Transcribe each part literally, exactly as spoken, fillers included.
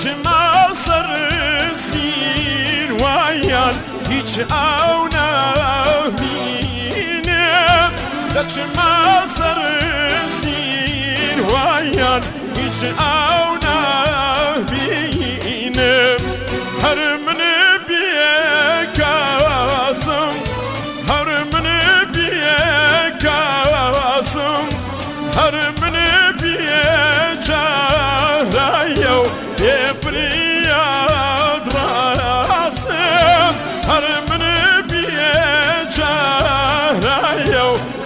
دچما سر سیر وایان هیچ او نبینم دچما سر سیر وایان هیچ او نبینم هر من بیکاسم هر من بیکاسم هر من بیچاره‌یو یفریاد راسم هر من بیچاره‌یو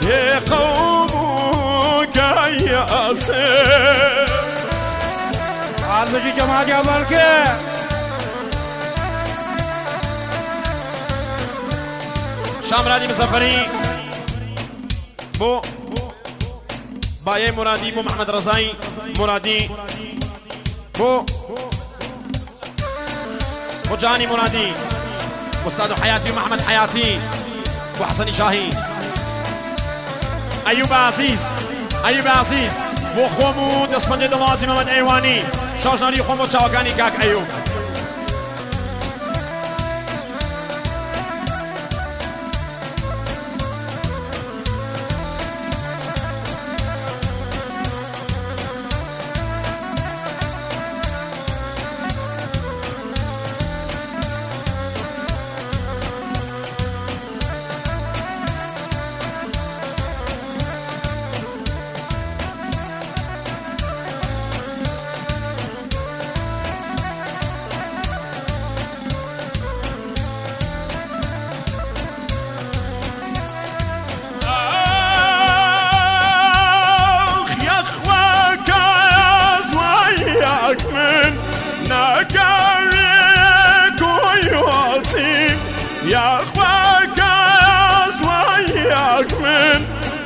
یقوم کایاسم حال بجی جماعت اول که شامرادی مسافری بو بايه مرادي بو محمد رزاي مرادي بو بو جاني مرادي بو استاذ حياتي ومحمد حياتي بو حسن شاهي ايوب عزيز ايوب عزيز بو خومو دسپنجه دوازی محمد ایوانی شاشناری خومو چاوکانی کاک ایوب يا اخواك وياك من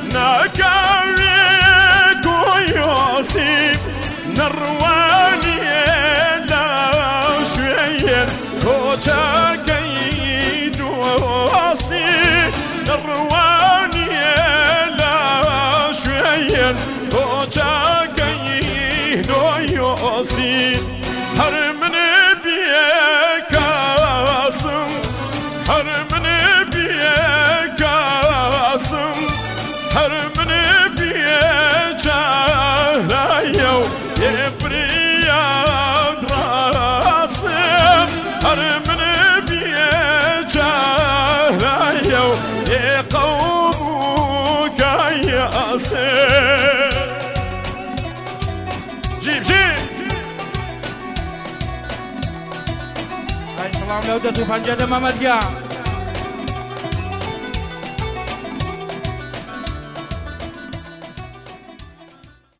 نكاويك ويوسف نرواني لا شوية كوشا كيد وصيف نرواني لا شوية كوشا كيد ويوسف هرمن بيك عاصم هر من بیکاسم هر من بیچاره‌یو یفریاد راسم هر من بیچاره‌یو یقوم کایاسم جیب جیب سلام لودة و پنجه محمد گیا